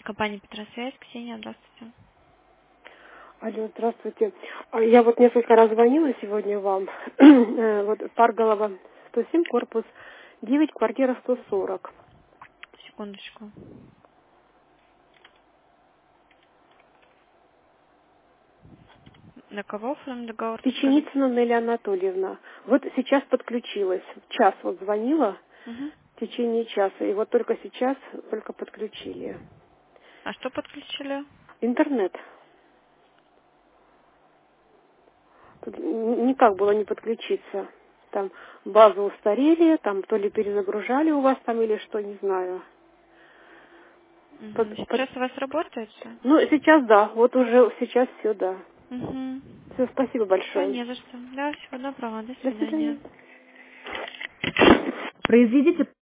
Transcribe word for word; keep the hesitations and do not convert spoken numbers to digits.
Компания Петросвязь, Ксения, здравствуйте. Алло, здравствуйте. А Я вот несколько раз звонила сегодня вам. Э, Вот Парголова, сто семь, корпус девять, квартира сто сорок. Секундочку. На кого оформлен договор, скажите? Печеницына Нелли Анатольевна. Вот сейчас подключилась. Час вот звонила Угу. в течение часа. И вот только сейчас только подключили. А что подключили? Интернет. Тут н- никак было не подключиться. Там базы устарели, там то ли перезагружали у вас там или что, не знаю. Угу. Под- под- Сейчас у вас работает все? Ну, сейчас да, вот уже сейчас все, да. Угу. Все, спасибо Да, большое. не за что. Да, всего доброго. До До свидания. свидания. Произведите